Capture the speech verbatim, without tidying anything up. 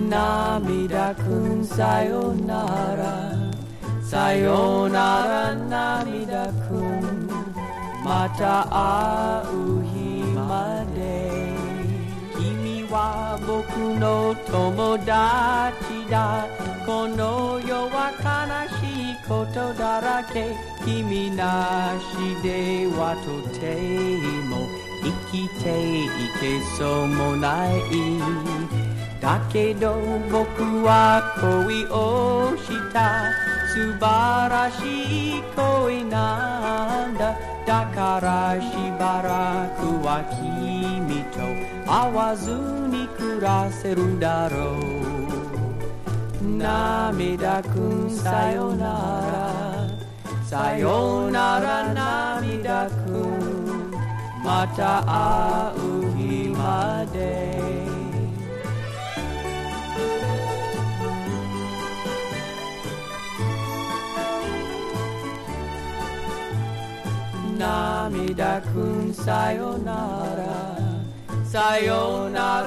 涙くんさよならさよなら涙くんまた会う日まで君は僕の友達だこの世は悲しいことだらけ君なしではとても生きていけそうもないだけど僕は恋をした素晴らしい恋なんだだからしばらくは君と会わずに暮らせるだろう涙くんさよならさよなら涙くんまた会う日まで涙くんさよならさよなら